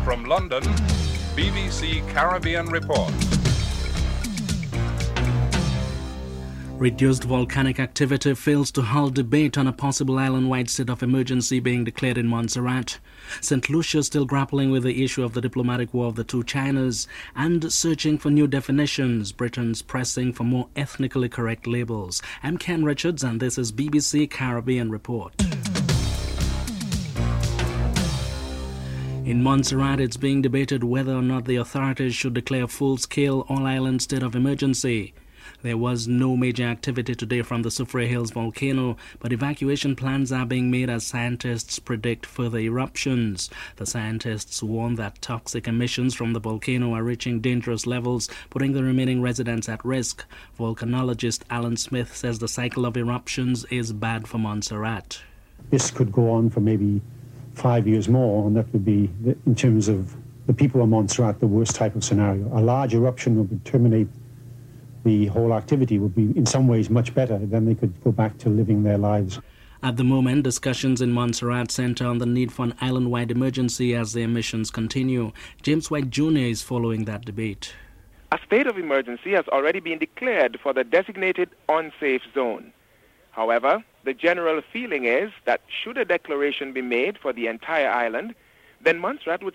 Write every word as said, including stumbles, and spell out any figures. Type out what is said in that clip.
From London, B B C Caribbean Report. Reduced volcanic activity fails to halt debate on a possible island-wide state of emergency being declared in Montserrat. Saint Lucia still grappling with the issue of the diplomatic war of the two Chinas and searching for new definitions. Britain's pressing for more ethnically correct labels. I'm Ken Richards and this is B B C Caribbean Report. In Montserrat, it's being debated whether or not the authorities should declare a full-scale all-island state of emergency. There was no major activity today from the Soufriere Hills volcano, but evacuation plans are being made as scientists predict further eruptions. The scientists warn that toxic emissions from the volcano are reaching dangerous levels, putting the remaining residents at risk. Volcanologist Alan Smith says the cycle of eruptions is bad for Montserrat. This could go on for maybe five years more, and that would be, in terms of the people of Montserrat, the worst type of scenario. A large eruption would terminate the whole activity, would be in some ways much better. Then they could go back to living their lives. At the moment, discussions in Montserrat center on the need for an island-wide emergency as the emissions continue. James White Junior is following that debate. A state of emergency has already been declared for the designated unsafe zone. However, the general feeling is that should a declaration be made for the entire island, then Montserrat would